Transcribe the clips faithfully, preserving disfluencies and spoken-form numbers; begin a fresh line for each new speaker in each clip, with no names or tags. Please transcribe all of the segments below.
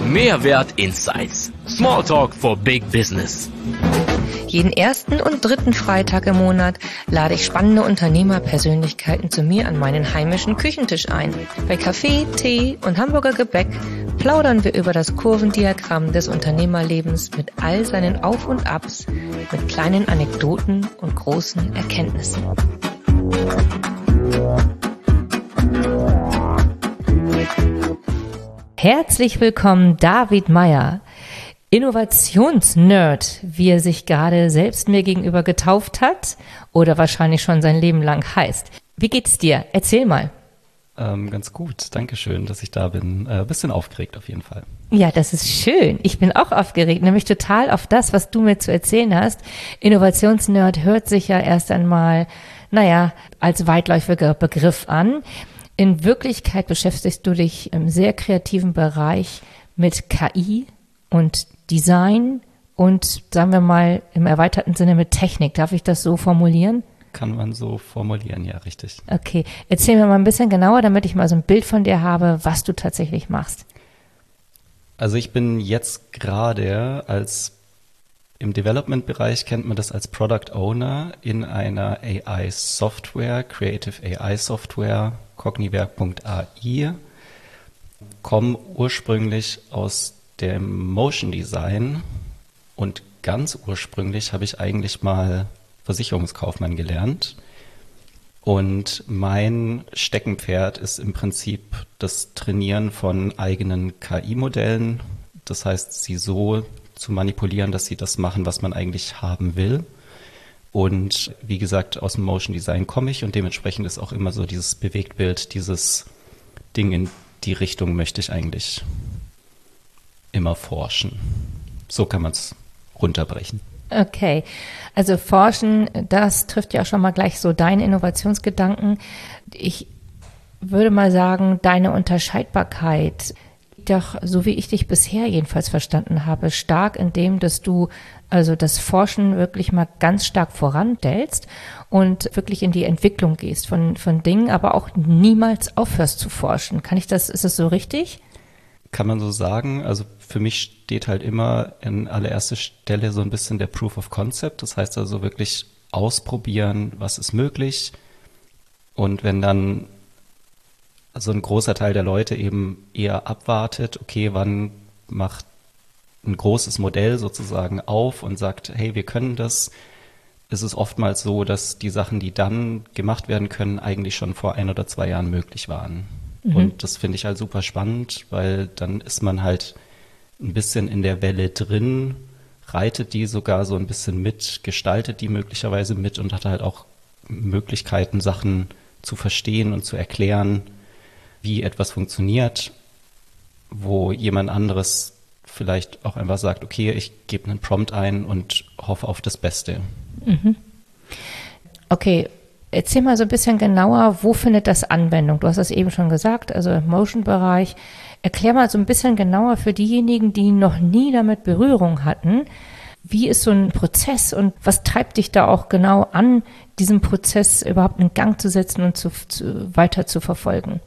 Mehrwert Insights. Smalltalk for Big Business.
Jeden ersten und dritten Freitag im Monat lade ich spannende Unternehmerpersönlichkeiten zu mir an meinen heimischen Küchentisch ein. Bei Kaffee, Tee und Hamburger Gebäck plaudern wir über das Kurvendiagramm des Unternehmerlebens mit all seinen Auf und Abs, mit kleinen Anekdoten und großen Erkenntnissen. Herzlich willkommen, David Meyer. Innovationsnerd, wie er sich gerade selbst mir gegenüber getauft hat oder wahrscheinlich schon sein Leben lang heißt. Wie geht's dir? Erzähl mal.
Ähm, ganz gut, danke schön, dass ich da bin. Äh, bisschen aufgeregt auf jeden Fall.
Ja, das ist schön. Ich bin auch aufgeregt, nämlich total auf das, was du mir zu erzählen hast. Innovationsnerd hört sich ja erst einmal, naja, als weitläufiger Begriff an. In Wirklichkeit beschäftigst du dich im sehr kreativen Bereich mit K I und Design und, sagen wir mal, im erweiterten Sinne mit Technik. Darf ich das so formulieren?
Kann man so formulieren, ja, richtig.
Okay, erzähl mir mal ein bisschen genauer, damit ich mal so ein Bild von dir habe, was du tatsächlich machst.
Also ich bin jetzt gerade als, im Development-Bereich kennt man das als Product Owner in einer A I-Software, Creative A I-Software, cogniwerk punkt A I, komme ursprünglich aus dem Motion Design und ganz ursprünglich habe ich eigentlich mal Versicherungskaufmann gelernt und mein Steckenpferd ist im Prinzip das Trainieren von eigenen K I-Modellen, das heißt, sie so zu manipulieren, dass sie das machen, was man eigentlich haben will. Und wie gesagt, aus dem Motion Design komme ich und dementsprechend ist auch immer so dieses Bewegtbild, dieses Ding in die Richtung möchte ich eigentlich immer forschen. So kann man es runterbrechen.
Okay, also forschen, das trifft ja schon mal gleich so deine Innovationsgedanken. Ich würde mal sagen, deine Unterscheidbarkeit liegt doch, so wie ich dich bisher jedenfalls verstanden habe, stark in dem, dass du also das Forschen wirklich mal ganz stark voranstellst und wirklich in die Entwicklung gehst von, von Dingen, aber auch niemals aufhörst zu forschen. Kann ich das, ist das so richtig?
Kann man so sagen. Also für mich steht halt immer in allererster Stelle so ein bisschen der Proof of Concept. Das heißt also wirklich ausprobieren, was ist möglich. Und wenn dann so ein großer Teil der Leute eben eher abwartet, okay, wann macht ein großes Modell sozusagen auf und sagt, hey, wir können das, ist es oftmals so, dass die Sachen, die dann gemacht werden können, eigentlich schon vor ein oder zwei Jahren möglich waren. Mhm. Und das finde ich halt super spannend, weil dann ist man halt ein bisschen in der Welle drin, reitet die sogar so ein bisschen mit, gestaltet die möglicherweise mit und hat halt auch Möglichkeiten, Sachen zu verstehen und zu erklären, wie etwas funktioniert, wo jemand anderes vielleicht auch einfach sagt, okay, ich gebe einen Prompt ein und hoffe auf das Beste.
Mhm. Okay, erzähl mal so ein bisschen genauer, wo findet das Anwendung? Du hast das eben schon gesagt, also im Motion-Bereich. Erklär mal so ein bisschen genauer für diejenigen, die noch nie damit Berührung hatten. Wie ist so ein Prozess und was treibt dich da auch genau an, diesen Prozess überhaupt in Gang zu setzen und zu, zu, weiter zu verfolgen?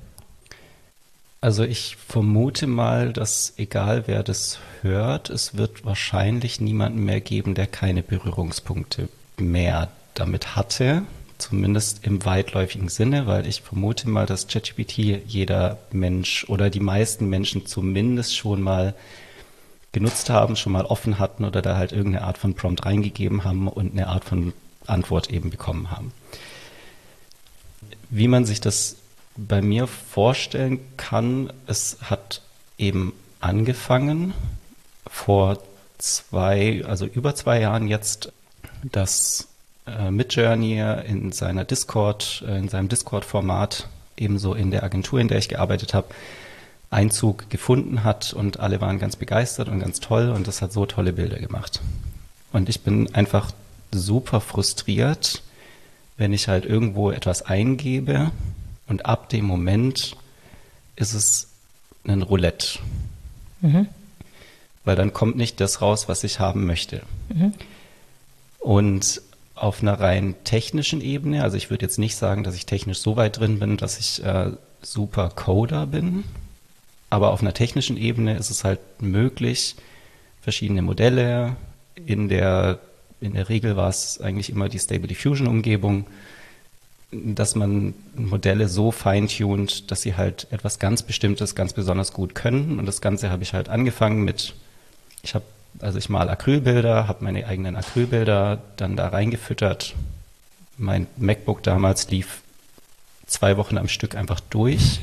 Also ich vermute mal, dass egal wer das hört, es wird wahrscheinlich niemanden mehr geben, der keine Berührungspunkte mehr damit hatte, zumindest im weitläufigen Sinne, weil ich vermute mal, dass ChatGPT jeder Mensch oder die meisten Menschen zumindest schon mal genutzt haben, schon mal offen hatten oder da halt irgendeine Art von Prompt reingegeben haben und eine Art von Antwort eben bekommen haben. Wie man sich das bei mir vorstellen kann, es hat eben angefangen vor zwei, also über zwei Jahren jetzt, dass äh, Midjourney in seiner Discord, äh, in seinem Discord-Format ebenso in der Agentur, in der ich gearbeitet habe, Einzug gefunden hat und alle waren ganz begeistert und ganz toll und das hat so tolle Bilder gemacht. Und ich bin einfach super frustriert, wenn ich halt irgendwo etwas eingebe und ab dem Moment ist es ein Roulette. Mhm. Weil dann kommt nicht das raus, was ich haben möchte. Mhm. Und auf einer rein technischen Ebene, also ich würde jetzt nicht sagen, dass ich technisch so weit drin bin, dass ich äh, super Coder bin. Aber auf einer technischen Ebene ist es halt möglich, verschiedene Modelle, in der, in der Regel war es eigentlich immer die Stable Diffusion-Umgebung, dass man Modelle so feintuned, dass sie halt etwas ganz Bestimmtes ganz besonders gut können. Und das Ganze habe ich halt angefangen mit, ich habe, also ich male Acrylbilder, habe meine eigenen Acrylbilder dann da reingefüttert. Mein MacBook damals lief zwei Wochen am Stück einfach durch.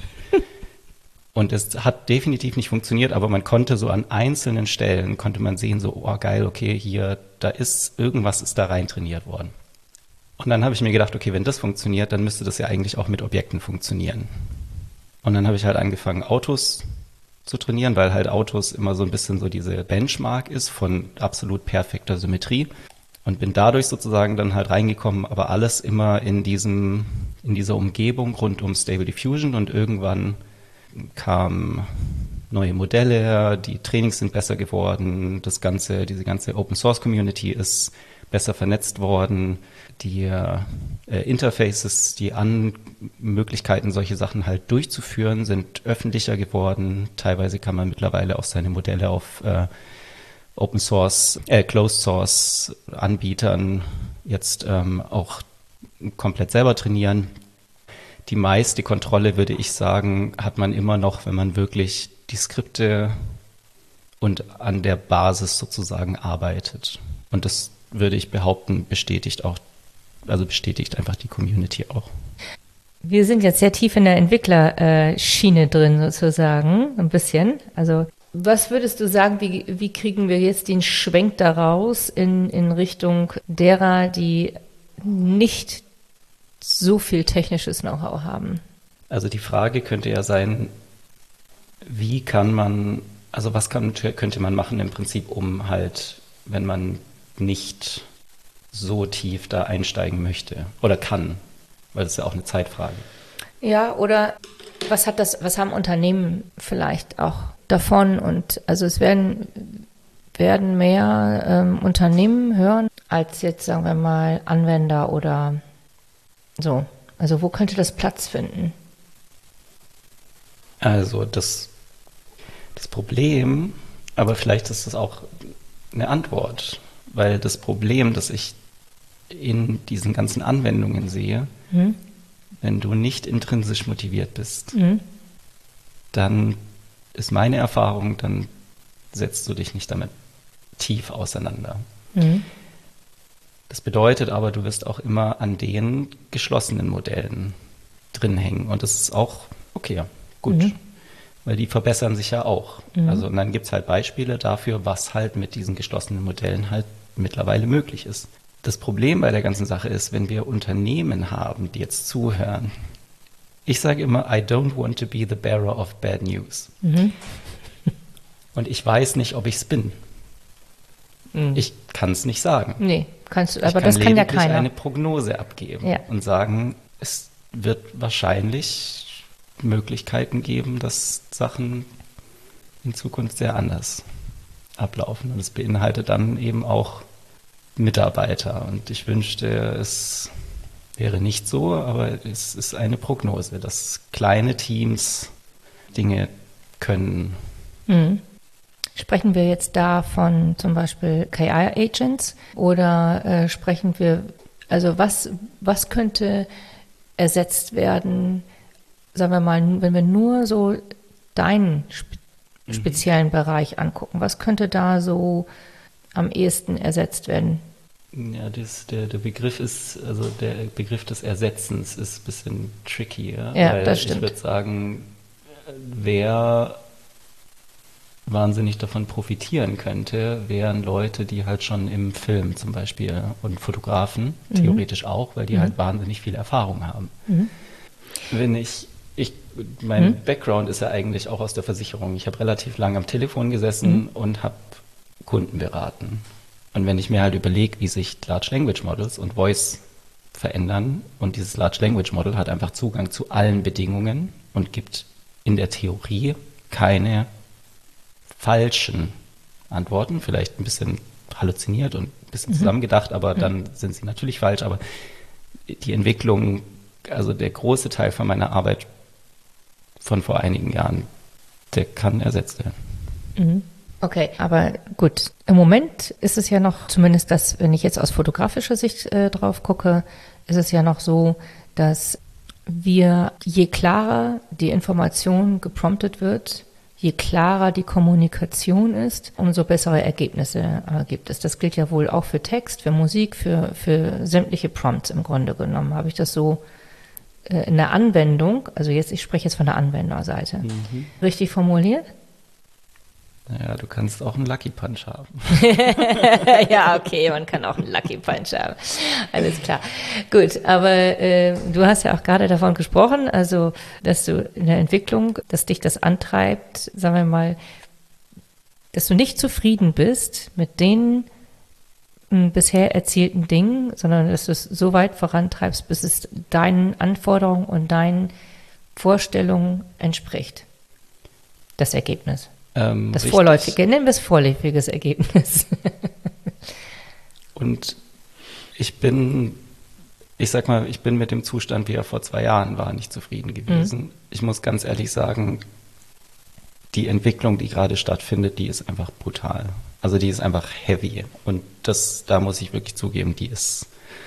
Und es hat definitiv nicht funktioniert, aber man konnte so an einzelnen Stellen, konnte man sehen, so, oh geil, okay, hier, da ist, irgendwas ist da rein trainiert worden. Und dann habe ich mir gedacht, okay, wenn das funktioniert, dann müsste das ja eigentlich auch mit Objekten funktionieren. Und dann habe ich halt angefangen, Autos zu trainieren, weil halt Autos immer so ein bisschen so diese Benchmark ist von absolut perfekter Symmetrie. Und bin dadurch sozusagen dann halt reingekommen, aber alles immer in diesem, in dieser Umgebung rund um Stable Diffusion, und irgendwann kamen neue Modelle her, die Trainings sind besser geworden, das ganze, diese ganze Open Source Community ist besser vernetzt worden, die äh, Interfaces, die an Möglichkeiten, solche Sachen halt durchzuführen, sind öffentlicher geworden. Teilweise kann man mittlerweile auch seine Modelle auf äh, Open Source, äh, Closed Source Anbietern jetzt ähm, auch komplett selber trainieren. Die meiste Kontrolle, würde ich sagen, hat man immer noch, wenn man wirklich die Skripte und an der Basis sozusagen arbeitet. Und das würde ich behaupten, bestätigt auch, also bestätigt einfach die Community auch.
Wir sind jetzt sehr tief in der Entwicklerschiene drin sozusagen, ein bisschen. Also was würdest du sagen, wie, wie kriegen wir jetzt den Schwenk daraus in, in Richtung derer, die nicht so viel technisches Know-how haben?
Also die Frage könnte ja sein, wie kann man, also was kann, könnte man machen im Prinzip, um halt, wenn man nicht so tief da einsteigen möchte oder kann, weil das ist ja auch eine Zeitfrage.
Ja, oder was hat das, was haben Unternehmen vielleicht auch davon? Und also es werden, werden mehr ähm, Unternehmen hören, als jetzt, sagen wir mal, Anwender oder so. Also wo könnte das Platz finden?
Also das, das Problem, aber vielleicht ist das auch eine Antwort, weil das Problem, das ich in diesen ganzen Anwendungen sehe, hm? wenn du nicht intrinsisch motiviert bist, hm? dann ist meine Erfahrung, dann setzt du dich nicht damit tief auseinander. Hm? Das bedeutet aber, du wirst auch immer an den geschlossenen Modellen drin hängen. Und das ist auch okay, gut, mhm. weil die verbessern sich ja auch. Mhm. Also und dann gibt es halt Beispiele dafür, was halt mit diesen geschlossenen Modellen halt mittlerweile möglich ist. Das Problem bei der ganzen Sache ist, wenn wir Unternehmen haben, die jetzt zuhören, ich sage immer, I don't want to be the bearer of bad news. Mhm. Und ich weiß nicht, ob ich es bin. Mhm. Ich kann es nicht sagen.
Nee. Kannst du, aber
kann
das kann ja keiner.
eine Prognose abgeben
ja.
und sagen, es wird wahrscheinlich Möglichkeiten geben, dass Sachen in Zukunft sehr anders ablaufen. Und es beinhaltet dann eben auch Mitarbeiter. Und ich wünschte, es wäre nicht so, aber es ist eine Prognose, dass kleine Teams Dinge können.
Mhm. Sprechen wir jetzt da von zum Beispiel K I-Agents oder äh, sprechen wir, also was, was könnte ersetzt werden, sagen wir mal, wenn wir nur so deinen spe- mhm. speziellen Bereich angucken, was könnte da so am ehesten ersetzt werden?
Ja, das, der, der Begriff ist, also der Begriff des Ersetzens ist ein bisschen tricky. Ja,
ja
weil
das stimmt.
Ich würde sagen, wer wahnsinnig davon profitieren könnte, wären Leute, die halt schon im Film zum Beispiel und Fotografen, mhm. theoretisch auch, weil die mhm. halt wahnsinnig viel Erfahrung haben. Mhm. Wenn ich, ich, mein mhm. Background ist ja eigentlich auch aus der Versicherung. Ich habe relativ lange am Telefon gesessen mhm. und habe Kunden beraten. Und wenn ich mir halt überlege, wie sich Large Language Models und Voice verändern und dieses Large Language Model hat einfach Zugang zu allen Bedingungen und gibt in der Theorie keine falschen Antworten, vielleicht ein bisschen halluziniert und ein bisschen mhm. zusammengedacht, aber mhm. dann sind sie natürlich falsch. Aber die Entwicklung, also der große Teil von meiner Arbeit von vor einigen Jahren Der kann ersetzt werden.
Mhm. Okay, aber gut. Im Moment ist es ja noch, zumindest das, wenn ich jetzt aus fotografischer Sicht äh, drauf gucke, ist es ja noch so, dass wir, je klarer die Information gepromptet wird, je klarer die Kommunikation ist, umso bessere Ergebnisse äh, gibt es. Das gilt ja wohl auch für Text, für Musik, für, für sämtliche Prompts im Grunde genommen. Habe ich das so äh, in der Anwendung, also jetzt, ich spreche jetzt von der Anwenderseite, mhm. richtig formuliert?
Naja, du kannst auch einen Lucky Punch haben.
Ja, okay, man kann auch einen Lucky Punch haben. Alles klar. Gut, aber äh, du hast ja auch gerade davon gesprochen, also dass du in der Entwicklung, dass dich das antreibt, sagen wir mal, dass du nicht zufrieden bist mit den m, bisher erzielten Dingen, sondern dass du es so weit vorantreibst, bis es deinen Anforderungen und deinen Vorstellungen entspricht. Das Ergebnis.
Ähm,
das
richtig.
vorläufige, nennen wir es vorläufiges Ergebnis.
Und ich bin, ich sag mal, ich bin mit dem Zustand, wie er vor zwei Jahren war, nicht zufrieden gewesen. Mhm. Ich muss ganz ehrlich sagen, die Entwicklung, die gerade stattfindet, die ist einfach brutal. Also die ist einfach heavy. Und das, da muss ich wirklich zugeben, die ist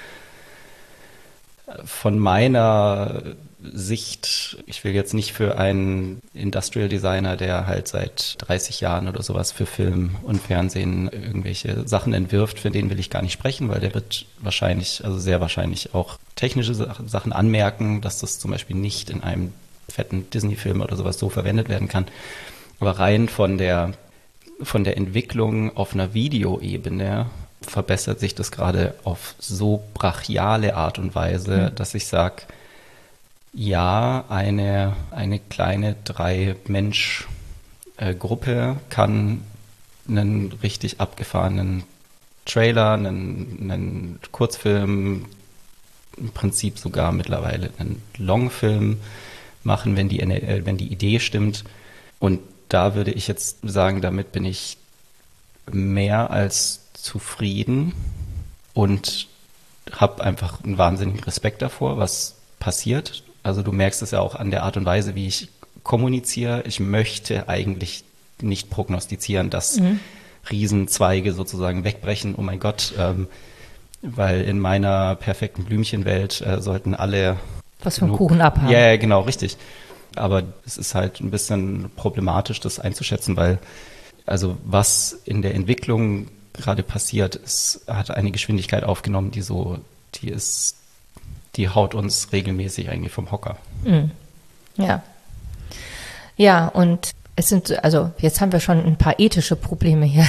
von meiner Sicht, ich will jetzt nicht für einen Industrial Designer, der halt seit dreißig Jahren oder sowas für Film und Fernsehen irgendwelche Sachen entwirft, für den will ich gar nicht sprechen, weil der wird wahrscheinlich, also sehr wahrscheinlich auch technische Sachen anmerken, dass das zum Beispiel nicht in einem fetten Disney-Film oder sowas so verwendet werden kann. Aber rein von der, von der Entwicklung auf einer Videoebene verbessert sich das gerade auf so brachiale Art und Weise, mhm. dass ich sage, ja, eine, eine kleine Drei-Mensch-Gruppe kann einen richtig abgefahrenen Trailer, einen, einen Kurzfilm, im Prinzip sogar mittlerweile einen Longfilm machen, wenn die, äh, wenn die Idee stimmt. Und da würde ich jetzt sagen, damit bin ich mehr als zufrieden und habe einfach einen wahnsinnigen Respekt davor, was passiert. Also du merkst es ja auch an der Art und Weise, wie ich kommuniziere. Ich möchte eigentlich nicht prognostizieren, dass mhm. Riesenzweige sozusagen wegbrechen. Oh mein Gott, ähm, weil in meiner perfekten Blümchenwelt äh, sollten alle
was für einen Kuchen abhaben.
Ja, yeah, genau, richtig. Aber es ist halt ein bisschen problematisch, das einzuschätzen, weil also was in der Entwicklung gerade passiert, es hat eine Geschwindigkeit aufgenommen, die so, die ist die haut uns regelmäßig eigentlich vom Hocker.
Mm. Ja. Ja, und es sind, also jetzt haben wir schon ein paar ethische Probleme hier.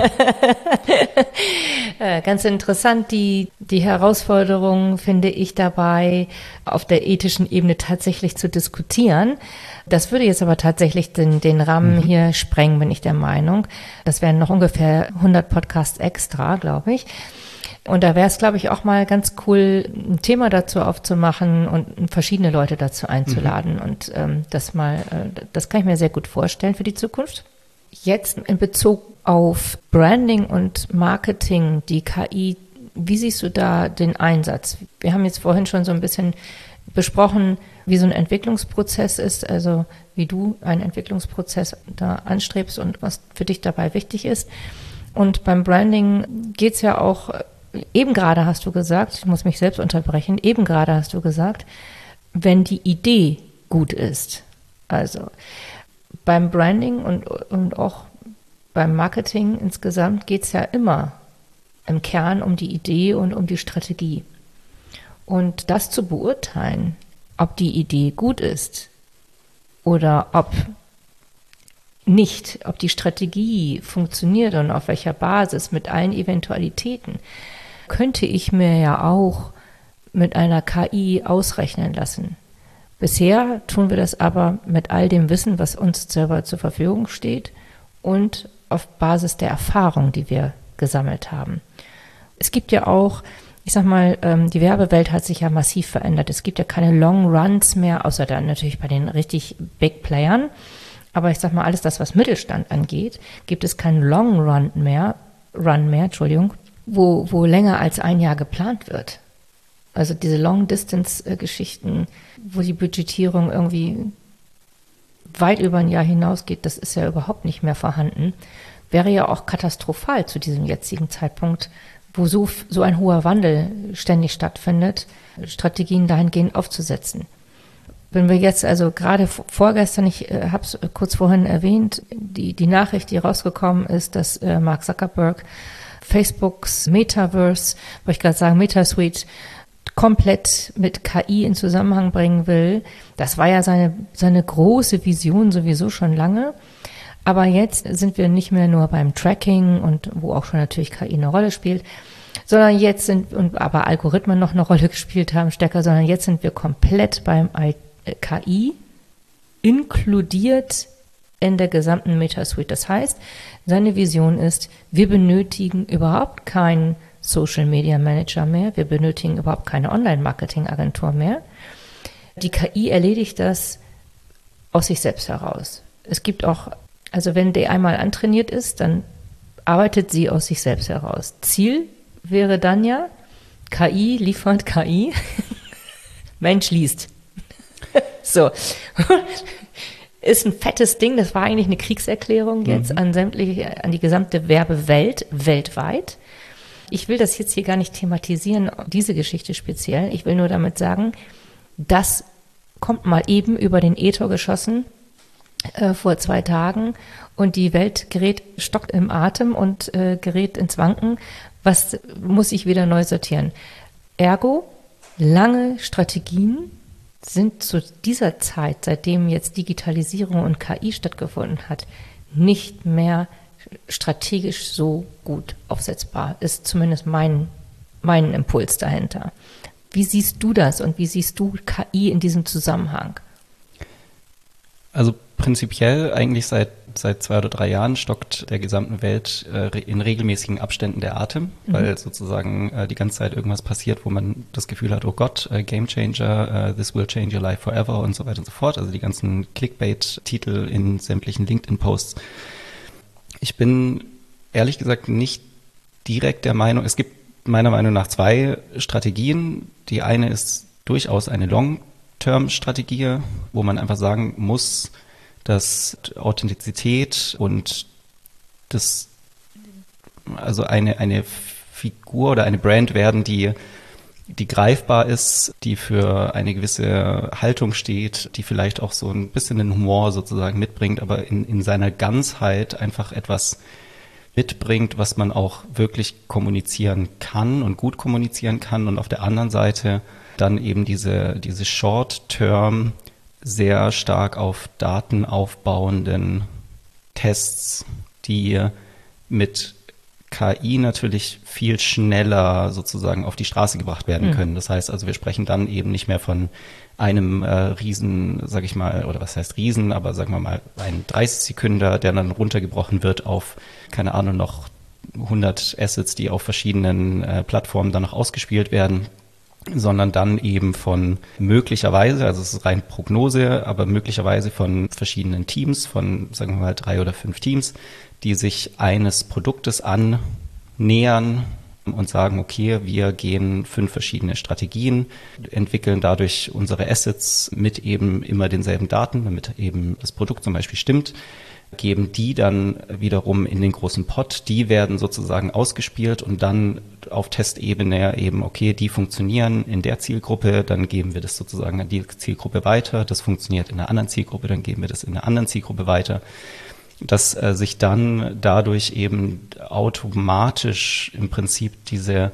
Ganz interessant, die, die Herausforderung finde ich dabei, auf der ethischen Ebene tatsächlich zu diskutieren. Das würde jetzt aber tatsächlich den, den Rahmen mhm. hier sprengen, bin ich der Meinung. Das wären noch ungefähr hundert Podcasts extra, glaube ich. Und da wäre es, glaube ich, auch mal ganz cool, ein Thema dazu aufzumachen und verschiedene Leute dazu einzuladen. Mhm. Und ähm, das mal, äh, das kann ich mir sehr gut vorstellen für die Zukunft. Jetzt in Bezug auf Branding und Marketing, die K I, wie siehst du da den Einsatz? Wir haben jetzt vorhin schon so ein bisschen besprochen, wie so ein Entwicklungsprozess ist, also wie du einen Entwicklungsprozess da anstrebst und was für dich dabei wichtig ist. Und beim Branding geht es ja auch, eben gerade hast du gesagt, ich muss mich selbst unterbrechen, eben gerade hast du gesagt, wenn die Idee gut ist. Also beim Branding und, und auch beim Marketing insgesamt geht es ja immer im Kern um die Idee und um die Strategie. Und das zu beurteilen, ob die Idee gut ist oder ob nicht, ob die Strategie funktioniert und auf welcher Basis, mit allen Eventualitäten, könnte ich mir ja auch mit einer K I ausrechnen lassen. Bisher tun wir das aber mit all dem Wissen, was uns selber zur Verfügung steht und auf Basis der Erfahrung, die wir gesammelt haben. Es gibt ja auch, ich sag mal, die Werbewelt hat sich ja massiv verändert. Es gibt ja keine Long Runs mehr, außer dann natürlich bei den richtig Big Playern. Aber ich sag mal, alles das, was Mittelstand angeht, gibt es keinen Long Run mehr, Run mehr, Entschuldigung, wo, wo länger als ein Jahr geplant wird. Also diese Long-Distance-Geschichten, wo die Budgetierung irgendwie weit über ein Jahr hinausgeht, das ist ja überhaupt nicht mehr vorhanden, wäre ja auch katastrophal zu diesem jetzigen Zeitpunkt, wo so, so ein hoher Wandel ständig stattfindet, Strategien dahingehend aufzusetzen. Wenn wir jetzt also gerade vorgestern, ich äh, habe es kurz vorhin erwähnt, die, die Nachricht, die rausgekommen ist, dass äh, Mark Zuckerberg Facebooks Metaverse, wollte ich gerade sagen, Metasuite, komplett mit K I in Zusammenhang bringen will. Das war ja seine, seine große Vision sowieso schon lange. Aber jetzt sind wir nicht mehr nur beim Tracking und wo auch schon natürlich K I eine Rolle spielt, sondern jetzt sind, und aber Algorithmen noch eine Rolle gespielt haben stärker, sondern jetzt sind wir komplett beim K I inkludiert in der gesamten Metasuite. Das heißt, seine Vision ist, wir benötigen überhaupt keinen Social Media Manager mehr, wir benötigen überhaupt keine Online-Marketing-Agentur mehr. Die K I erledigt das aus sich selbst heraus. Es gibt auch, also wenn der einmal antrainiert ist, dann arbeitet sie aus sich selbst heraus. Ziel wäre dann ja, K I liefert K I, Mensch liest. So. Ist ein fettes Ding, das war eigentlich eine Kriegserklärung jetzt mhm. an sämtliche, an die gesamte Werbewelt, weltweit. Ich will das jetzt hier gar nicht thematisieren, diese Geschichte speziell. Ich will nur damit sagen, das kommt mal eben über den Äther geschossen äh, vor zwei Tagen und die Welt gerät, stockt im Atem und äh, gerät ins Wanken. Was muss ich wieder neu sortieren? Ergo, lange Strategien sind zu dieser Zeit, seitdem jetzt Digitalisierung und K I stattgefunden hat, nicht mehr strategisch so gut aufsetzbar, ist zumindest mein, mein Impuls dahinter. Wie siehst du das und wie siehst du K I in diesem Zusammenhang?
Also prinzipiell eigentlich seit, seit zwei oder drei Jahren stockt der gesamten Welt äh, in regelmäßigen Abständen der Atem, mhm. weil sozusagen äh, die ganze Zeit irgendwas passiert, wo man das Gefühl hat, oh Gott, äh, Game Changer, äh, this will change your life forever und so weiter und so fort. Also die ganzen Clickbait-Titel in sämtlichen LinkedIn-Posts. Ich bin ehrlich gesagt nicht direkt der Meinung, es gibt meiner Meinung nach zwei Strategien. Die eine ist durchaus eine Long-Term-Strategie, wo man einfach sagen muss, dass Authentizität und das, also eine, eine Figur oder eine Brand werden, die, die greifbar ist, die für eine gewisse Haltung steht, die vielleicht auch so ein bisschen den Humor sozusagen mitbringt, aber in, in seiner Ganzheit einfach etwas mitbringt, was man auch wirklich kommunizieren kann und gut kommunizieren kann, und auf der anderen Seite dann eben diese, diese Short-Term, sehr stark auf Daten aufbauenden Tests, die mit K I natürlich viel schneller sozusagen auf die Straße gebracht werden können. Mhm. Das heißt also, wir sprechen dann eben nicht mehr von einem äh, Riesen, sag ich mal, oder was heißt Riesen, aber sagen wir mal ein dreißig Sekünder, der dann runtergebrochen wird auf, keine Ahnung, noch hundert Assets, die auf verschiedenen äh, Plattformen dann noch ausgespielt werden, sondern dann eben von möglicherweise, also es ist rein Prognose, aber möglicherweise von verschiedenen Teams, von sagen wir mal drei oder fünf Teams, die sich eines Produktes annähern und sagen, okay, wir gehen fünf verschiedene Strategien, entwickeln dadurch unsere Assets mit eben immer denselben Daten, damit eben das Produkt zum Beispiel stimmt, geben die dann wiederum in den großen Pot, die werden sozusagen ausgespielt und dann auf Testebene eben, okay, die funktionieren in der Zielgruppe, dann geben wir das sozusagen an die Zielgruppe weiter, das funktioniert in einer anderen Zielgruppe, dann geben wir das in einer anderen Zielgruppe weiter, dass äh, sich dann dadurch eben automatisch im Prinzip diese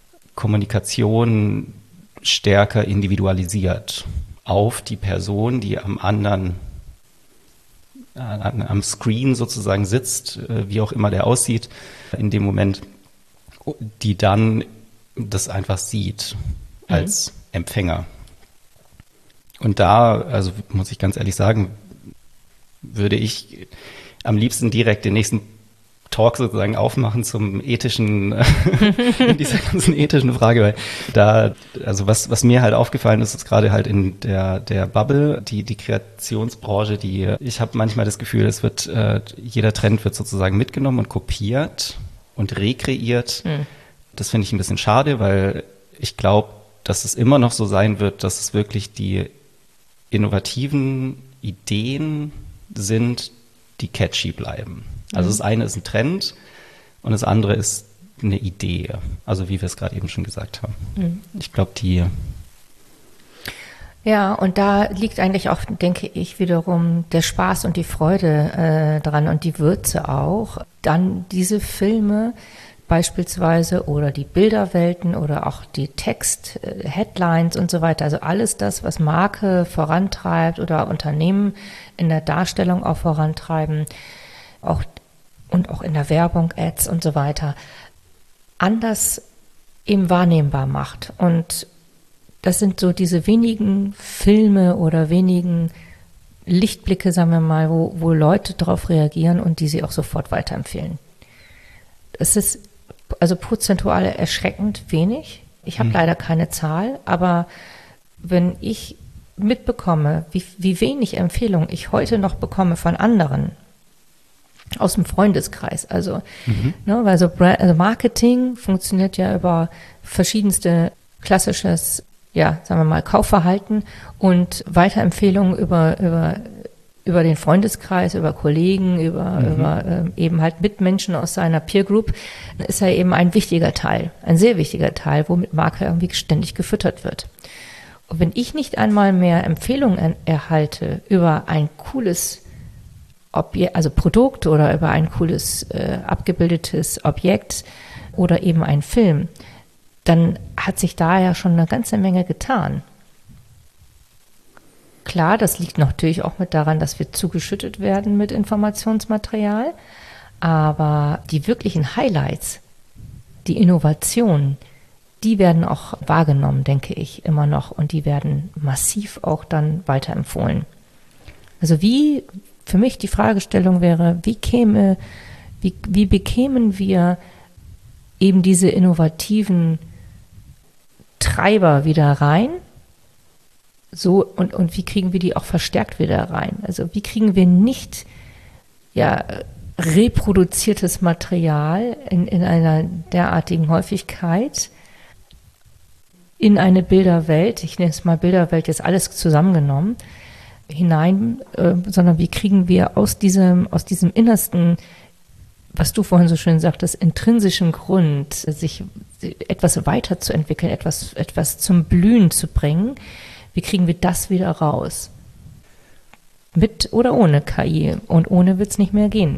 Kommunikation stärker individualisiert auf die Person, die am anderen am Screen sozusagen sitzt, wie auch immer der aussieht, in dem Moment, die dann das einfach sieht als mhm. Empfänger. Und da, also muss ich ganz ehrlich sagen, würde ich am liebsten direkt den nächsten Talk sozusagen aufmachen zum ethischen, in dieser ganzen ethischen Frage, weil da, also was, was mir halt aufgefallen ist, ist gerade halt in der, der Bubble, die, die Kreationsbranche, die, ich habe manchmal das Gefühl, es wird, äh, jeder Trend wird sozusagen mitgenommen und kopiert und rekreiert. Mhm. Das finde ich ein bisschen schade, weil ich glaube, dass es immer noch so sein wird, dass es wirklich die innovativen Ideen sind, die catchy bleiben. Also das eine ist ein Trend und das andere ist eine Idee. Also wie wir es gerade eben schon gesagt haben. Mhm. Ich glaube, die...
Ja, und da liegt eigentlich auch, denke ich, wiederum der Spaß und die Freude äh, dran und die Würze auch. Dann diese Filme beispielsweise oder die Bilderwelten oder auch die Text-Headlines und so weiter. Also alles das, was Marke vorantreibt oder Unternehmen in der Darstellung auch vorantreiben, auch und auch in der Werbung, Ads und so weiter, anders eben wahrnehmbar macht. Und das sind so diese wenigen Filme oder wenigen Lichtblicke, sagen wir mal, wo, wo Leute darauf reagieren und die sie auch sofort weiterempfehlen. Es ist also prozentual erschreckend wenig. Ich habe hm. leider keine Zahl, aber wenn ich mitbekomme, wie, wie wenig Empfehlungen ich heute noch bekomme von anderen aus dem Freundeskreis, also, mhm. ne, weil so Brand, also Marketing funktioniert ja über verschiedenste klassisches, ja, sagen wir mal, Kaufverhalten und Weiterempfehlungen über, über, über den Freundeskreis, über Kollegen, über, mhm. über ähm, eben halt Mitmenschen aus seiner Peer Group, ist ja eben ein wichtiger Teil, ein sehr wichtiger Teil, womit Marke irgendwie ständig gefüttert wird. Und wenn ich nicht einmal mehr Empfehlungen er- erhalte über ein cooles Objekt, also Produkt oder über ein cooles äh, abgebildetes Objekt oder eben ein Film, dann hat sich da ja schon eine ganze Menge getan. Klar, das liegt natürlich auch mit daran, dass wir zugeschüttet werden mit Informationsmaterial, aber die wirklichen Highlights, die Innovationen, die werden auch wahrgenommen, denke ich, immer noch und die werden massiv auch dann weiterempfohlen. Also wie, für mich die Fragestellung wäre, wie käme, wie, wie bekämen wir eben diese innovativen Treiber wieder rein? So, und, und wie kriegen wir die auch verstärkt wieder rein? Also wie kriegen wir nicht ja, reproduziertes Material in, in einer derartigen Häufigkeit in eine Bilderwelt, ich nenne es mal Bilderwelt, jetzt alles zusammengenommen, hinein, äh, sondern wie kriegen wir aus diesem, aus diesem innersten, was du vorhin so schön sagtest, intrinsischen Grund, sich etwas weiterzuentwickeln, etwas, etwas zum Blühen zu bringen, wie kriegen wir das wieder raus? Mit oder ohne K I? Und ohne wird es nicht mehr gehen.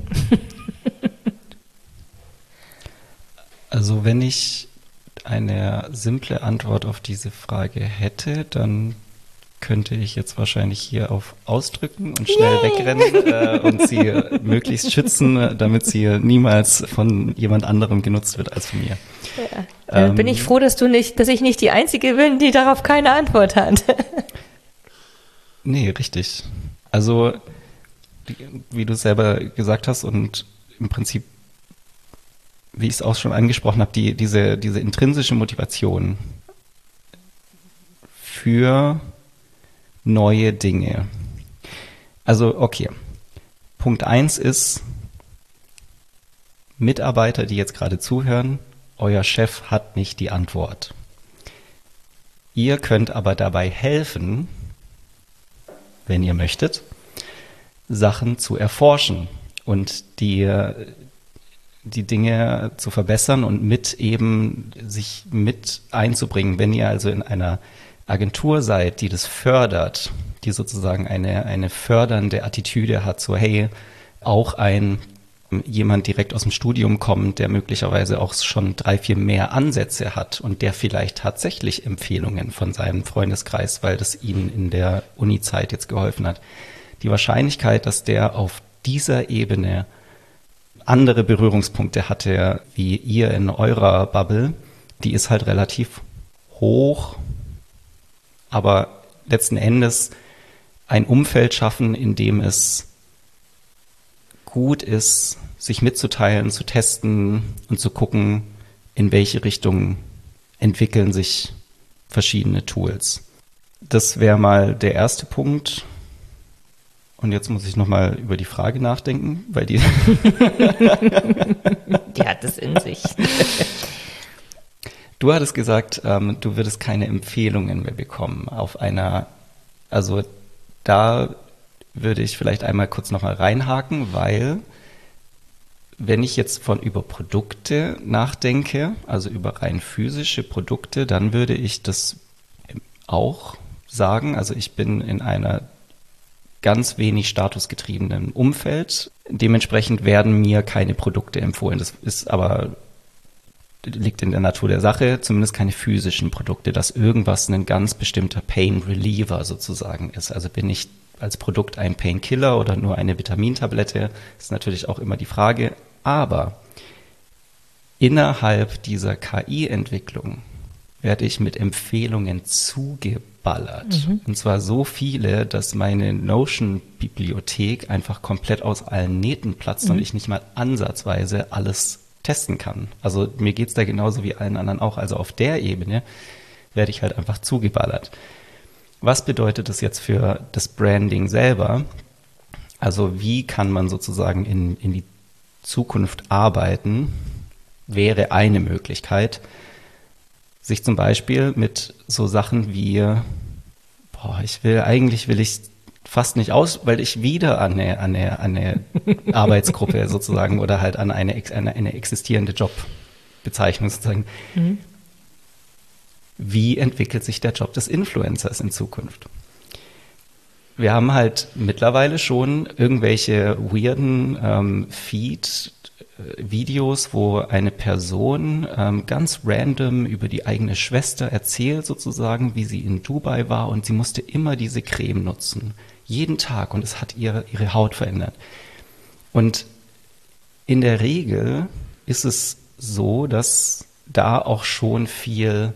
Also wenn ich eine simple Antwort auf diese Frage hätte, dann könnte ich jetzt wahrscheinlich hier auf ausdrücken und schnell Yay! wegrennen äh, und sie möglichst schützen, damit sie niemals von jemand anderem genutzt wird als von mir.
Ja. Dann ähm, bin ich froh, dass du nicht, dass ich nicht die Einzige bin, die darauf keine Antwort hat.
Nee, richtig. Also, wie du selber gesagt hast und im Prinzip, wie ich es auch schon angesprochen habe, die, diese, diese intrinsische Motivation für neue Dinge. Also, okay. Punkt eins ist, Mitarbeiter, die jetzt gerade zuhören, euer Chef hat nicht die Antwort. Ihr könnt aber dabei helfen, wenn ihr möchtet, Sachen zu erforschen und die, die Dinge zu verbessern und mit eben sich mit einzubringen. Wenn ihr also in einer Agentur seid, die das fördert, die sozusagen eine, eine fördernde Attitüde hat, so hey, auch ein jemand direkt aus dem Studium kommt, der möglicherweise auch schon drei, vier mehr Ansätze hat und der vielleicht tatsächlich Empfehlungen von seinem Freundeskreis, weil das ihnen in der Uni-Zeit jetzt geholfen hat. Die Wahrscheinlichkeit, dass der auf dieser Ebene andere Berührungspunkte hatte, wie ihr in eurer Bubble, die ist halt relativ hoch, aber letzten Endes ein Umfeld schaffen, in dem es gut ist, sich mitzuteilen, zu testen und zu gucken, in welche Richtung entwickeln sich verschiedene Tools. Das wäre mal der erste Punkt. Und jetzt muss ich nochmal über die Frage nachdenken, weil die...
die hat es in sich.
Du hattest gesagt, ähm, du würdest keine Empfehlungen mehr bekommen auf einer, also da würde ich vielleicht einmal kurz nochmal reinhaken, weil wenn ich jetzt von über Produkte nachdenke, also über rein physische Produkte, dann würde ich das auch sagen. Also ich bin in einer ganz wenig statusgetriebenen Umfeld. Dementsprechend werden mir keine Produkte empfohlen. Das ist aber, liegt in der Natur der Sache, zumindest keine physischen Produkte, dass irgendwas ein ganz bestimmter Pain Reliever sozusagen ist. Also bin ich als Produkt ein Painkiller oder nur eine Vitamintablette, ist natürlich auch immer die Frage. Aber innerhalb dieser K I-Entwicklung werde ich mit Empfehlungen zugeballert. Mhm. Und zwar so viele, dass meine Notion-Bibliothek einfach komplett aus allen Nähten platzt mhm. und ich nicht mal ansatzweise alles testen kann. Also mir geht's da genauso wie allen anderen auch. Also auf der Ebene werde ich halt einfach zugeballert. Was bedeutet das jetzt für das Branding selber? Also wie kann man sozusagen in, in die Zukunft arbeiten, wäre eine Möglichkeit, sich zum Beispiel mit so Sachen wie, boah, ich will, eigentlich will ich fast nicht aus, weil ich wieder an eine, an eine, an eine Arbeitsgruppe sozusagen oder halt an eine, eine, eine existierende Jobbezeichnung sozusagen. Mhm. Wie entwickelt sich der Job des Influencers in Zukunft? Wir haben halt mittlerweile schon irgendwelche weirden ähm, Feed-Videos, wo eine Person ähm, ganz random über die eigene Schwester erzählt sozusagen, wie sie in Dubai war und sie musste immer diese Creme nutzen. Jeden Tag und es hat ihre, ihre Haut verändert. Und in der Regel ist es so, dass da auch schon viel,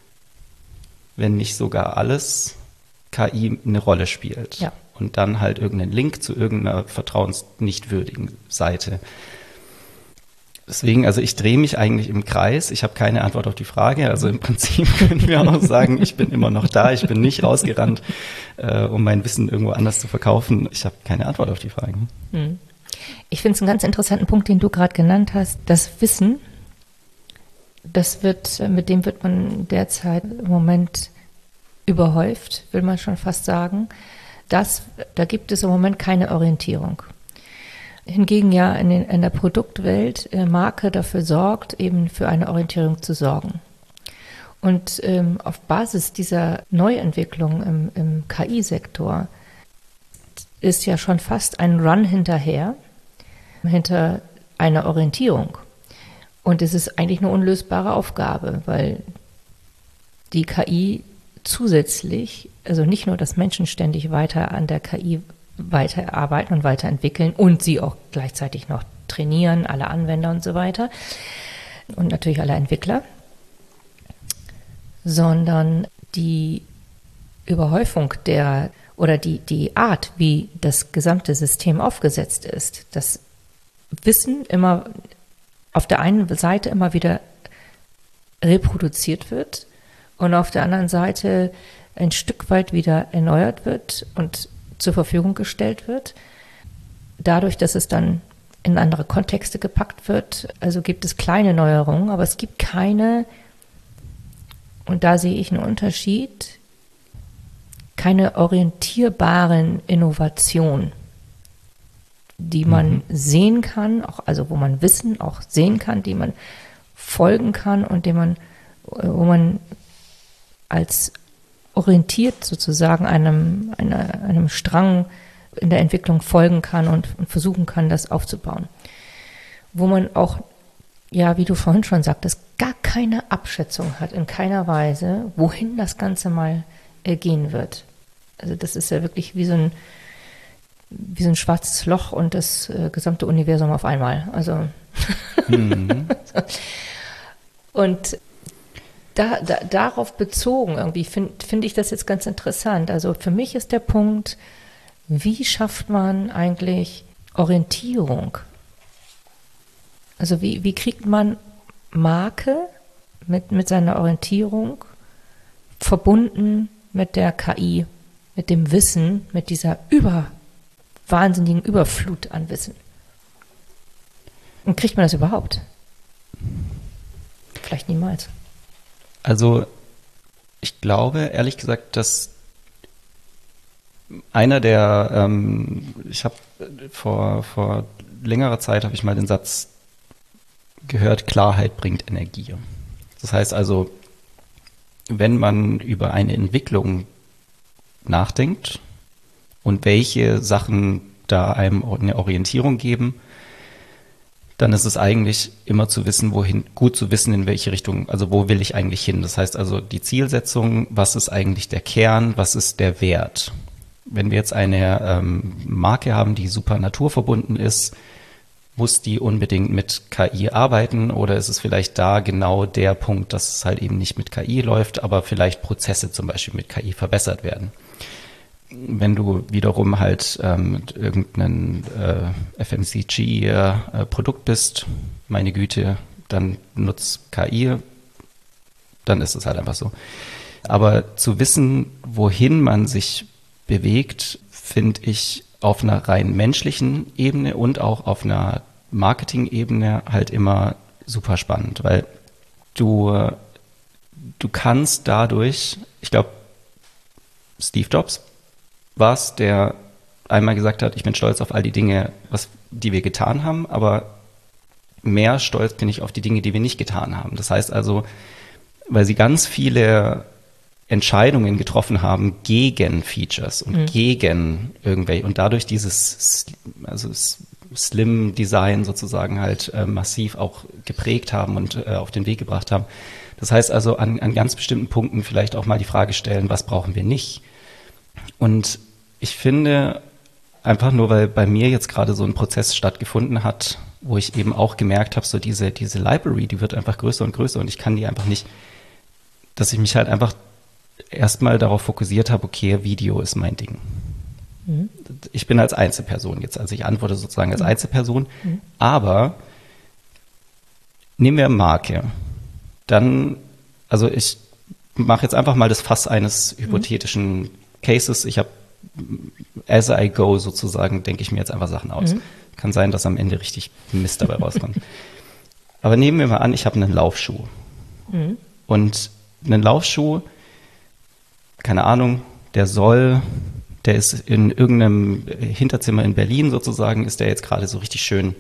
wenn nicht sogar alles, K I eine Rolle spielt. Ja. Und dann halt irgendeinen Link zu irgendeiner vertrauensnichtwürdigen Seite. Deswegen, also ich drehe mich eigentlich im Kreis. Ich habe keine Antwort auf die Frage. Also im Prinzip können wir auch sagen, ich bin immer noch da. Ich bin nicht rausgerannt, äh, um mein Wissen irgendwo anders zu verkaufen. Ich habe keine Antwort auf die Frage.
Ich finde es einen ganz interessanten Punkt, den du gerade genannt hast. Das Wissen, das wird, mit dem wird man derzeit im Moment überhäuft, will man schon fast sagen. Das, da gibt es im Moment keine Orientierung. Hingegen ja in, den, in der Produktwelt äh, Marke dafür sorgt, eben für eine Orientierung zu sorgen. Und ähm, auf Basis dieser Neuentwicklung im, im K I-Sektor ist ja schon fast ein Run hinterher, hinter einer Orientierung. Und es ist eigentlich eine unlösbare Aufgabe, weil die K I zusätzlich, also nicht nur, dass Menschen ständig weiter an der K I weiterarbeiten und weiterentwickeln und sie auch gleichzeitig noch trainieren, alle Anwender und so weiter und natürlich alle Entwickler, sondern die Überhäufung der oder die, die Art, wie das gesamte System aufgesetzt ist, das Wissen immer auf der einen Seite immer wieder reproduziert wird und auf der anderen Seite ein Stück weit wieder erneuert wird und zur Verfügung gestellt wird. Dadurch, dass es dann in andere Kontexte gepackt wird, also gibt es kleine Neuerungen, aber es gibt keine, und da sehe ich einen Unterschied, keine orientierbaren Innovationen, die man mhm. sehen kann, auch, also wo man Wissen auch sehen kann, die man folgen kann und dem man, wo man als orientiert sozusagen einem, einer, einem Strang in der Entwicklung folgen kann und, und versuchen kann, das aufzubauen. Wo man auch, ja, wie du vorhin schon sagtest, gar keine Abschätzung hat, in keiner Weise, wohin das Ganze mal äh, gehen wird. Also das ist ja wirklich wie so ein, wie so ein schwarzes Loch und das äh, gesamte Universum auf einmal. Also mhm. Und Da, da, darauf bezogen irgendwie finde find ich das jetzt ganz interessant. Also für mich ist der Punkt, wie schafft man eigentlich Orientierung? Also wie, wie kriegt man Marke mit, mit seiner Orientierung verbunden mit der K I, mit dem Wissen, mit dieser über, wahnsinnigen Überflut an Wissen? Und kriegt man das überhaupt? Vielleicht niemals.
Also ich glaube, ehrlich gesagt, dass Einer der, ähm, ich habe vor, vor längerer Zeit habe ich mal den Satz gehört, Klarheit bringt Energie. Das heißt also, wenn man über eine Entwicklung nachdenkt und welche Sachen da einem eine Orientierung geben, dann ist es eigentlich immer zu wissen, wohin, gut zu wissen, in welche Richtung, also wo will ich eigentlich hin. Das heißt also die Zielsetzung, was ist eigentlich der Kern, was ist der Wert. Wenn wir jetzt eine ähm, Marke haben, die super naturverbunden ist, muss die unbedingt mit K I arbeiten oder ist es vielleicht da genau der Punkt, dass es halt eben nicht mit K I läuft, aber vielleicht Prozesse zum Beispiel mit K I verbessert werden. Wenn du wiederum halt ähm, mit irgendeinem äh, F M C G-Produkt äh, bist, meine Güte, dann nutzt K I, dann ist es halt einfach so. Aber zu wissen, wohin man sich bewegt, finde ich auf einer rein menschlichen Ebene und auch auf einer Marketing-Ebene halt immer super spannend, weil du, du kannst dadurch, ich glaube, Steve Jobs war es, der einmal gesagt hat, ich bin stolz auf all die Dinge, was, die wir getan haben, aber mehr stolz bin ich auf die Dinge, die wir nicht getan haben. Das heißt also, weil sie ganz viele Entscheidungen getroffen haben gegen Features und mhm. gegen irgendwelche und dadurch dieses also Slim-Design sozusagen halt äh, massiv auch geprägt haben und äh, auf den Weg gebracht haben. Das heißt also an, an ganz bestimmten Punkten vielleicht auch mal die Frage stellen, was brauchen wir nicht? Und ich finde einfach nur, weil bei mir jetzt gerade so ein Prozess stattgefunden hat, wo ich eben auch gemerkt habe, so diese, diese Library, die wird einfach größer und größer und ich kann die einfach nicht, dass ich mich halt einfach erstmal darauf fokussiert habe, okay, Video ist mein Ding. Mhm. Ich bin als Einzelperson jetzt, also ich antworte sozusagen als Einzelperson, mhm. aber nehmen wir Marke, dann, also ich mache jetzt einfach mal das Fass eines hypothetischen mhm. Cases, ich habe as I go sozusagen, denke ich mir jetzt einfach Sachen aus. Mhm. Kann sein, dass am Ende richtig Mist dabei rauskommt. Aber nehmen wir mal an, ich habe einen Laufschuh. Mhm. Und einen Laufschuh, keine Ahnung, der soll, der ist in irgendeinem Hinterzimmer in Berlin sozusagen, ist der jetzt gerade so richtig schön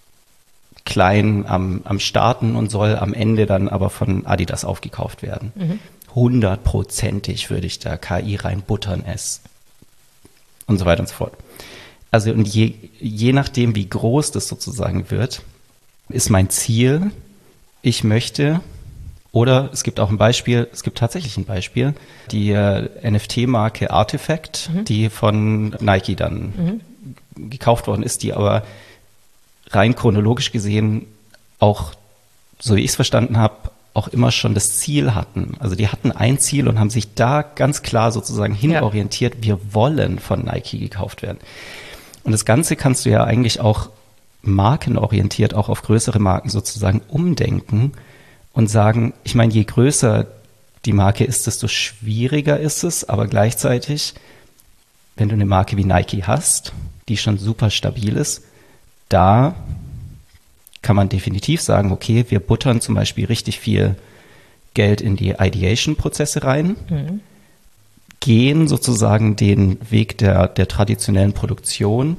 klein am, am Starten und soll am Ende dann aber von Adidas aufgekauft werden. Mhm. Hundertprozentig würde ich da K I reinbuttern es. Und so weiter und so fort. Also und je, je nachdem, wie groß das sozusagen wird, ist mein Ziel, ich möchte, oder es gibt auch ein Beispiel, es gibt tatsächlich ein Beispiel, die äh, N F T-Marke Artifact, mhm. die von Nike dann mhm. gekauft worden ist, die aber rein chronologisch gesehen auch, so wie ich es verstanden habe, auch immer schon das Ziel hatten. Also die hatten ein Ziel und haben sich da ganz klar sozusagen hinorientiert, ja. Wir wollen von Nike gekauft werden. Und das Ganze kannst du ja eigentlich auch markenorientiert, auch auf größere Marken sozusagen umdenken und sagen, ich meine, je größer die Marke ist, desto schwieriger ist es, aber gleichzeitig, wenn du eine Marke wie Nike hast, die schon super stabil ist, da kann man definitiv sagen, okay, wir buttern zum Beispiel richtig viel Geld in die Ideation-Prozesse rein, mhm. gehen sozusagen den Weg der, der traditionellen Produktion,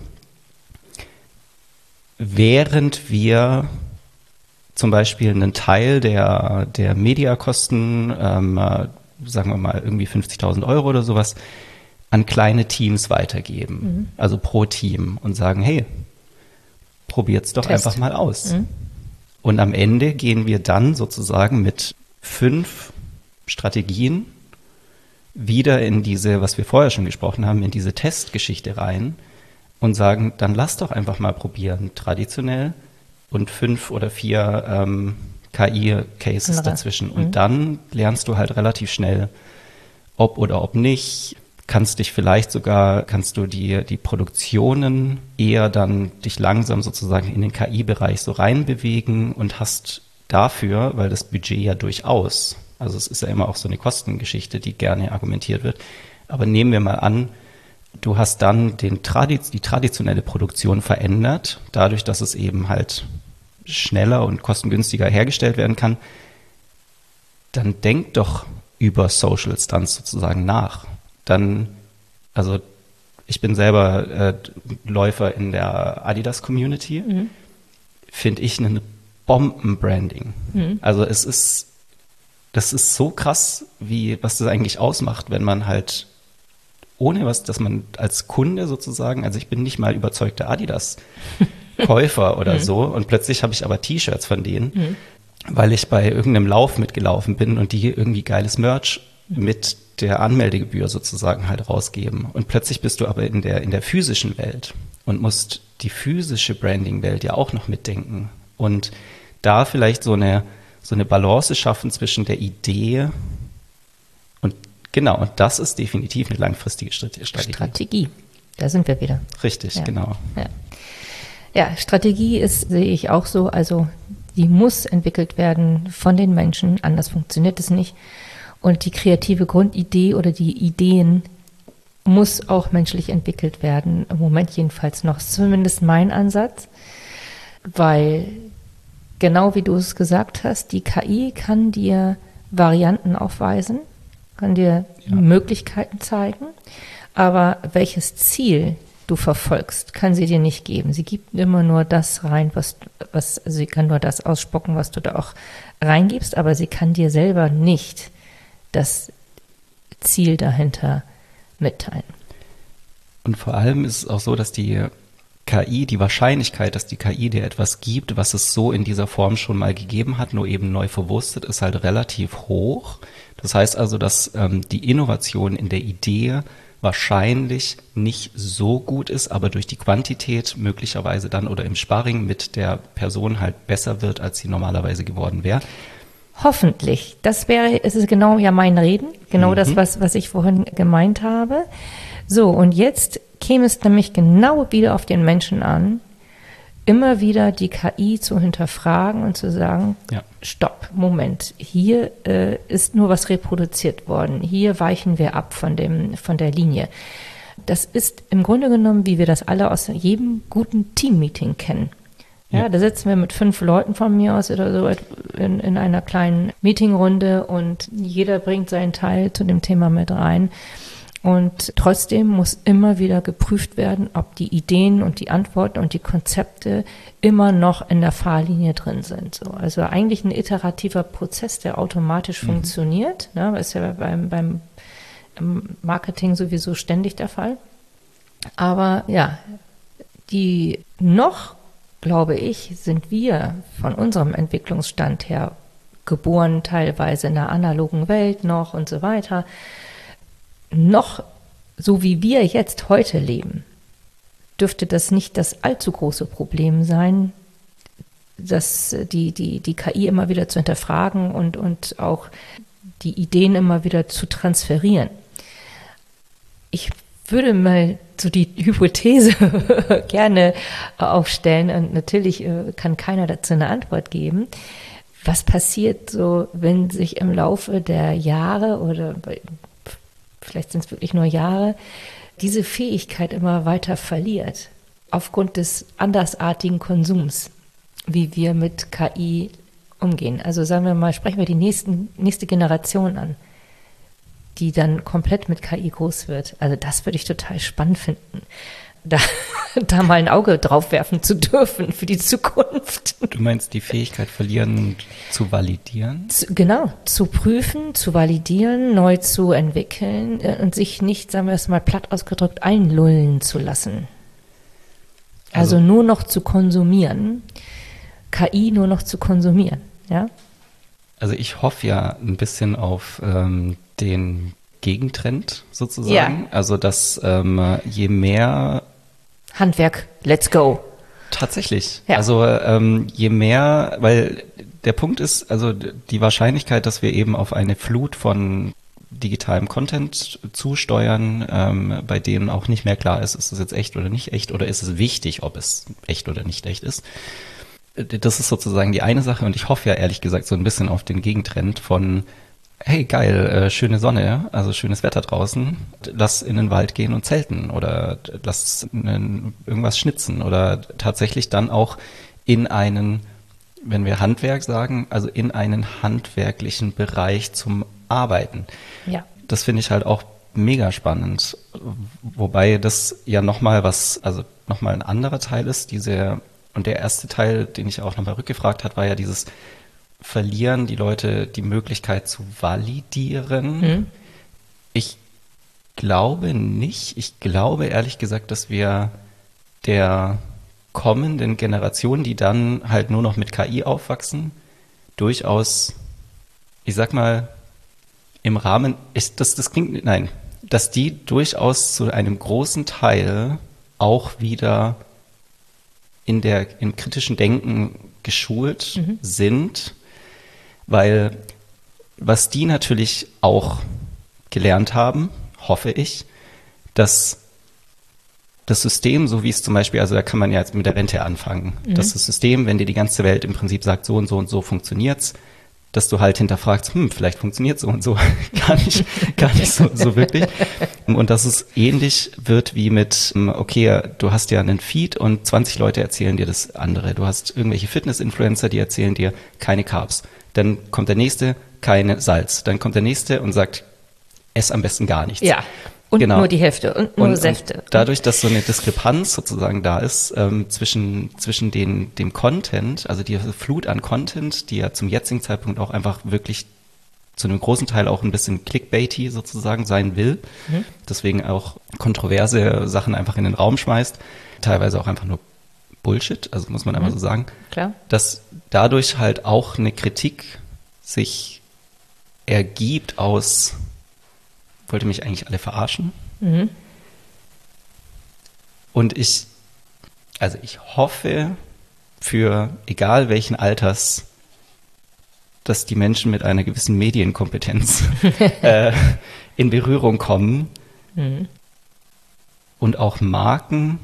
während wir zum Beispiel einen Teil der, der Mediakosten, ähm, sagen wir mal irgendwie fünfzigtausend Euro oder sowas, an kleine Teams weitergeben, mhm. also pro Team und sagen, hey, probiert's doch Test. Einfach mal aus. Mhm. Und am Ende gehen wir dann sozusagen mit fünf Strategien wieder in diese, was wir vorher schon gesprochen haben, in diese Testgeschichte rein und sagen, dann lass doch einfach mal probieren, traditionell und fünf oder vier ähm, K I-Cases Andere. dazwischen. Mhm. Und dann lernst du halt relativ schnell, ob oder ob nicht. Kannst dich vielleicht sogar, kannst du die, die Produktionen eher dann dich langsam sozusagen in den K I-Bereich so reinbewegen und hast dafür, weil das Budget ja durchaus, also es ist ja immer auch so eine Kostengeschichte, die gerne argumentiert wird, aber nehmen wir mal an, du hast dann den Tradiz- die traditionelle Produktion verändert, dadurch, dass es eben halt schneller und kostengünstiger hergestellt werden kann, dann denk doch über Social Stunts sozusagen nach. Dann, also ich bin selber äh, Läufer in der Adidas-Community, mhm. finde ich ein Bomben-Branding. Mhm. Also es ist, das ist so krass, wie, was das eigentlich ausmacht, wenn man halt ohne was, dass man als Kunde sozusagen, also ich bin nicht mal überzeugter Adidas-Käufer oder mhm. so und plötzlich habe ich aber T-Shirts von denen, mhm. weil ich bei irgendeinem Lauf mitgelaufen bin und die irgendwie geiles Merch mhm. mit der Anmeldegebühr sozusagen halt rausgeben. Und plötzlich bist du aber in der, in der physischen Welt und musst die physische Branding-Welt ja auch noch mitdenken. Und da vielleicht so eine, so eine Balance schaffen zwischen der Idee und genau, und das ist definitiv eine langfristige Strategie.
Strategie, da sind wir wieder.
Richtig,
ja.
genau.
Ja. ja, Strategie ist, sehe ich auch so, also die muss entwickelt werden von den Menschen, anders funktioniert es nicht. Und die kreative Grundidee oder die Ideen muss auch menschlich entwickelt werden. Im Moment jedenfalls noch. Das ist zumindest mein Ansatz, weil genau wie du es gesagt hast, die K I kann dir Varianten aufweisen, kann dir ja. Möglichkeiten zeigen, aber welches Ziel du verfolgst, kann sie dir nicht geben. Sie gibt immer nur das rein, was, was sie kann nur das ausspucken, was du da auch reingibst, aber sie kann dir selber nicht das Ziel dahinter mitteilen.
Und vor allem ist es auch so, dass die K I, die Wahrscheinlichkeit, dass die K I dir etwas gibt, was es so in dieser Form schon mal gegeben hat, nur eben neu verwurstet, ist halt relativ hoch. Das heißt also, dass ähm, die Innovation in der Idee wahrscheinlich nicht so gut ist, aber durch die Quantität möglicherweise dann oder im Sparring mit der Person halt besser wird, als sie normalerweise geworden wäre.
Hoffentlich. Das wäre, es ist genau ja mein Reden, genau mhm. das, was, was ich vorhin gemeint habe. So, und jetzt käme es nämlich genau wieder auf den Menschen an, immer wieder die K I zu hinterfragen und zu sagen, ja. Stopp, Moment, hier äh, ist nur was reproduziert worden, hier weichen wir ab von dem, von der Linie. Das ist im Grunde genommen, wie wir das alle aus jedem guten Teammeeting kennen. Ja, ja, da sitzen wir mit fünf Leuten von mir aus oder so in, in einer kleinen Meetingrunde und jeder bringt seinen Teil zu dem Thema mit rein. Und trotzdem muss immer wieder geprüft werden, ob die Ideen und die Antworten und die Konzepte immer noch in der Fahrlinie drin sind. So, also eigentlich ein iterativer Prozess, der automatisch mhm. funktioniert. Ne, ist ja beim, beim Marketing sowieso ständig der Fall. Aber ja, die noch glaube ich, sind wir von unserem Entwicklungsstand her geboren, teilweise in der analogen Welt noch und so weiter, noch so wie wir jetzt heute leben, dürfte das nicht das allzu große Problem sein, dass die, die, die K I immer wieder zu hinterfragen und, und auch die Ideen immer wieder zu transferieren. Ich würde mal so die Hypothese gerne aufstellen und natürlich kann keiner dazu eine Antwort geben. Was passiert so, wenn sich im Laufe der Jahre oder vielleicht sind es wirklich nur Jahre, diese Fähigkeit immer weiter verliert aufgrund des andersartigen Konsums, wie wir mit K I umgehen? Also sagen wir mal, sprechen wir die nächsten, nächste Generation an, die dann komplett mit K I groß wird. Also das würde ich total spannend finden, da, da mal ein Auge drauf werfen zu dürfen für die Zukunft.
Du meinst die Fähigkeit verlieren, zu validieren?
Zu, genau, zu prüfen, zu validieren, neu zu entwickeln und sich nicht, sagen wir es mal platt ausgedrückt, einlullen zu lassen. Also, also nur noch zu konsumieren, K I nur noch zu konsumieren, ja?
Also ich hoffe ja ein bisschen auf ähm, den Gegentrend sozusagen. Ja. Also dass ähm, je mehr
Handwerk, let's go.
Tatsächlich. Ja. Also ähm, je mehr, weil der Punkt ist, also die Wahrscheinlichkeit, dass wir eben auf eine Flut von digitalem Content zusteuern, ähm, bei dem auch nicht mehr klar ist, ist es jetzt echt oder nicht echt oder ist es wichtig, ob es echt oder nicht echt ist. Das ist sozusagen die eine Sache und ich hoffe ja ehrlich gesagt so ein bisschen auf den Gegentrend von hey geil, äh, schöne Sonne, also schönes Wetter draußen, lass in den Wald gehen und zelten oder lass in, irgendwas schnitzen oder tatsächlich dann auch in einen, wenn wir Handwerk sagen, also in einen handwerklichen Bereich zum Arbeiten.
Ja.
Das finde ich halt auch mega spannend. Wobei das ja nochmal was, also nochmal ein anderer Teil ist, diese, und der erste Teil, den ich auch nochmal rückgefragt hat, war ja dieses verlieren die Leute die Möglichkeit zu validieren. Mhm. Ich glaube nicht. Ich glaube ehrlich gesagt, dass wir der kommenden Generationen, die dann halt nur noch mit K I aufwachsen, durchaus, ich sag mal, im Rahmen, ich, das, das klingt, nein, dass die durchaus zu einem großen Teil auch wieder in der, im kritischen Denken geschult mhm. sind, weil was die natürlich auch gelernt haben, hoffe ich, dass das System, so wie es zum Beispiel, also da kann man ja jetzt mit der Rente anfangen, mhm. dass das System, wenn dir die ganze Welt im Prinzip sagt, so und so und so funktioniert's, dass du halt hinterfragst, hm, vielleicht funktioniert so und so gar nicht, gar nicht so, so wirklich. Und dass es ähnlich wird wie mit, okay, du hast ja einen Feed und zwanzig Leute erzählen dir das andere. Du hast irgendwelche Fitness-Influencer, die erzählen dir keine Carbs. Dann kommt der nächste, keine Salz. Dann kommt der nächste und sagt, ess am besten gar nichts.
Ja. Und
genau.
nur die Hälfte und nur
und,
Säfte.
Und dadurch, dass so eine Diskrepanz sozusagen da ist ähm, zwischen zwischen den dem Content, also die Flut an Content, die ja zum jetzigen Zeitpunkt auch einfach wirklich zu einem großen Teil auch ein bisschen clickbaity sozusagen sein will, mhm. deswegen auch kontroverse Sachen einfach in den Raum schmeißt, teilweise auch einfach nur Bullshit, also muss man einfach mhm. so sagen,
Klar.
dass dadurch halt auch eine Kritik sich ergibt aus wollte mich eigentlich alle verarschen. Mhm. Und ich, also ich hoffe für egal welchen Alters, dass die Menschen mit einer gewissen Medienkompetenz äh, in Berührung kommen mhm. und auch Marken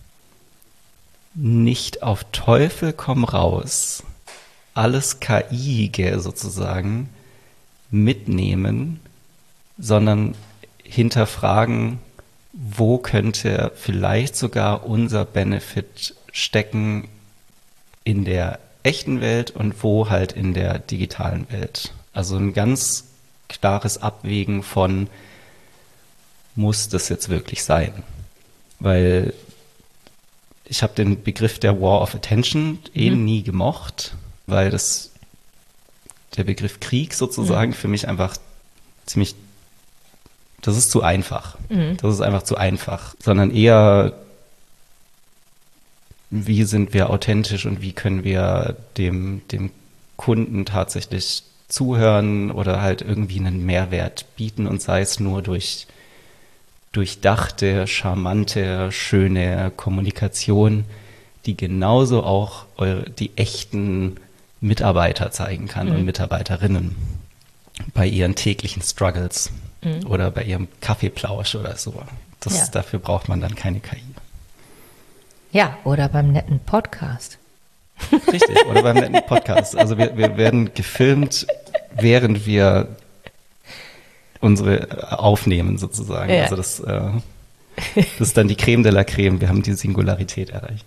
nicht auf Teufel komm raus alles K I-ige sozusagen mitnehmen, sondern hinterfragen, wo könnte vielleicht sogar unser Benefit stecken in der echten Welt und wo halt in der digitalen Welt. Also ein ganz klares Abwägen von, muss das jetzt wirklich sein? Weil ich habe den Begriff der War of Attention eh mhm. nie gemocht, weil das der Begriff Krieg sozusagen mhm. für mich einfach ziemlich das ist zu einfach. Mhm. Das ist einfach zu einfach. Sondern eher, wie sind wir authentisch und wie können wir dem, dem Kunden tatsächlich zuhören oder halt irgendwie einen Mehrwert bieten und sei es nur durch durchdachte, charmante, schöne Kommunikation, die genauso auch eure, die echten Mitarbeiter zeigen kann mhm. und Mitarbeiterinnen bei ihren täglichen Struggles. Oder bei ihrem Kaffeeplausch oder so. Das, ja. Dafür braucht man dann keine K I.
Ja, oder beim netten Podcast.
Richtig, oder beim netten Podcast. Also wir, wir werden gefilmt, während wir unsere aufnehmen sozusagen. Ja. Also das, äh, das ist dann die Creme de la Creme. Wir haben die Singularität erreicht.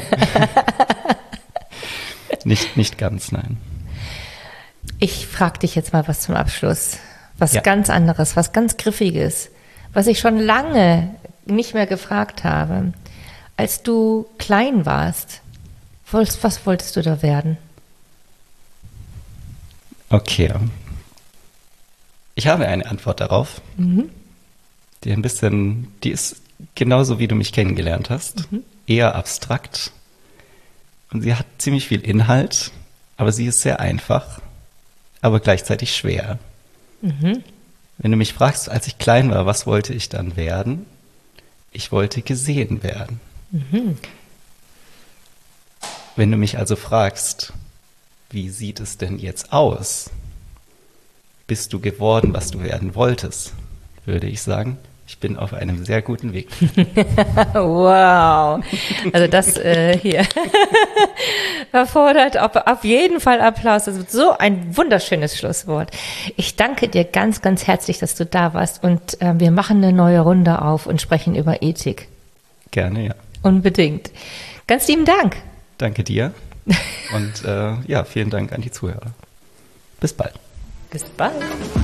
nicht, nicht ganz, nein.
Ich frage dich jetzt mal was zum Abschluss. Was
ja.
ganz anderes, was ganz Griffiges, was ich schon lange nicht mehr gefragt habe. Als du klein warst, was wolltest du da werden?
Okay. Ich habe eine Antwort darauf, mhm. die ein bisschen, die ist genauso, wie du mich kennengelernt hast, mhm. eher abstrakt. Und sie hat ziemlich viel Inhalt, aber sie ist sehr einfach, aber gleichzeitig schwer. Mhm. Wenn du mich fragst, als ich klein war, was wollte ich dann werden? Ich wollte gesehen werden. Mhm. Wenn du mich also fragst, wie sieht es denn jetzt aus? Bist du geworden, was du werden wolltest? Würde ich sagen, ich bin auf einem sehr guten Weg.
Wow. Also das äh, hier erfordert auf, auf jeden Fall Applaus. Das wird so ein wunderschönes Schlusswort. Ich danke dir ganz, ganz herzlich, dass du da warst und äh, wir machen eine neue Runde auf und sprechen über Ethik.
Gerne, ja.
Unbedingt. Ganz lieben Dank.
Danke dir und äh, ja, vielen Dank an die Zuhörer. Bis bald.
Bis bald.